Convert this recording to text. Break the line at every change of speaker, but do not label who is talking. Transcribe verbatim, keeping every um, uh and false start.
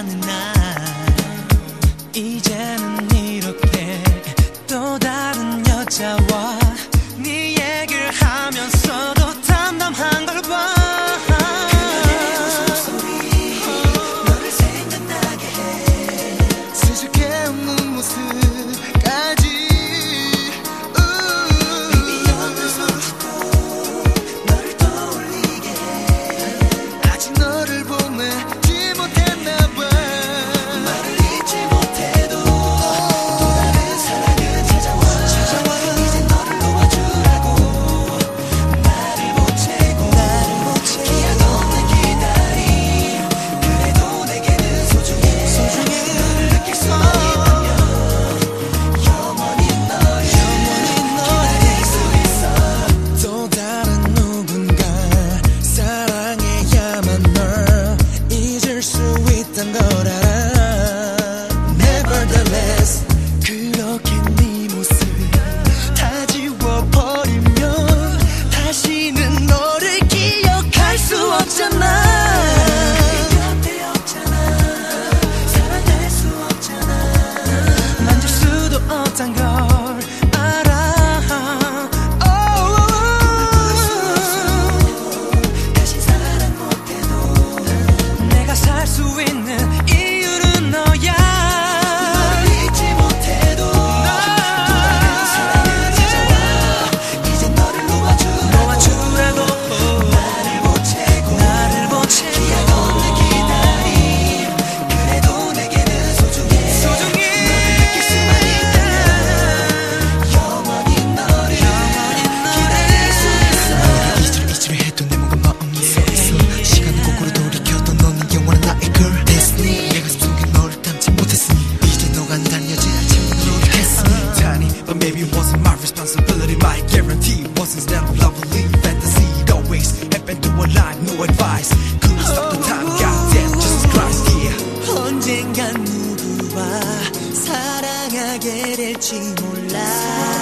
사랑하는 나 이제는 이렇게 또 다른 여자와 네 얘기를 하면서도 담담한 걸 봐. 그녀의 웃음소리 너를 생각나게 해. 수줍게 웃는 모습까지 입이 없는 손짓도 너를 떠올리게 해. 아직 너를 보내지 못했나 봐. 너를 잊지 못해도 또 다른 사랑은 찾아와. 이제 너를 놓아주라고 나를 보채고 기약 없는 기다림. 그래도 내게는 소중해. 너를 느낄 수만 있다면 영원히 널 기다릴 수 있어. 또 다른 누군가 사랑해야만 널 잊을 수 있단 걸 알아. Nevertheless 그렇게 네 모습 다 지워버리면 다시는 너를 기억할 수 없잖아. 곁에 없잖아. 사랑할 수 없잖아. 만질 수도 없단 걸 알아. 다시 사랑 못해도 내가 살 수 있는 이유는 너야. 너를 잊지 못해도 또 다른 사랑은 찾아와. 이제 너를 놓아주라고 나를 보채고 기약 없는 기다림. 그래도 내게는 소중해. 너를 느낄 수만 있다면 영원히 너를 기다릴 수 있어. 이주를 이주를 해도 내 몸과 마음이 서 있어. 시간을 거꾸로 돌이켜도 너는 영원한 나의 girl Destiny. 내 가슴 속에 너를 담지 못했으니 이제 너가 날 여자야 채우는 노력했으니. Tiny but maybe it wasn't my responsibility. My guarantee wasn't that lovely fantasy. It always happened to a lie, no advice. Couldn't stop the time, goddamn Jesus Christ, yeah. 언젠간 누구와 사랑하게 될지 몰라.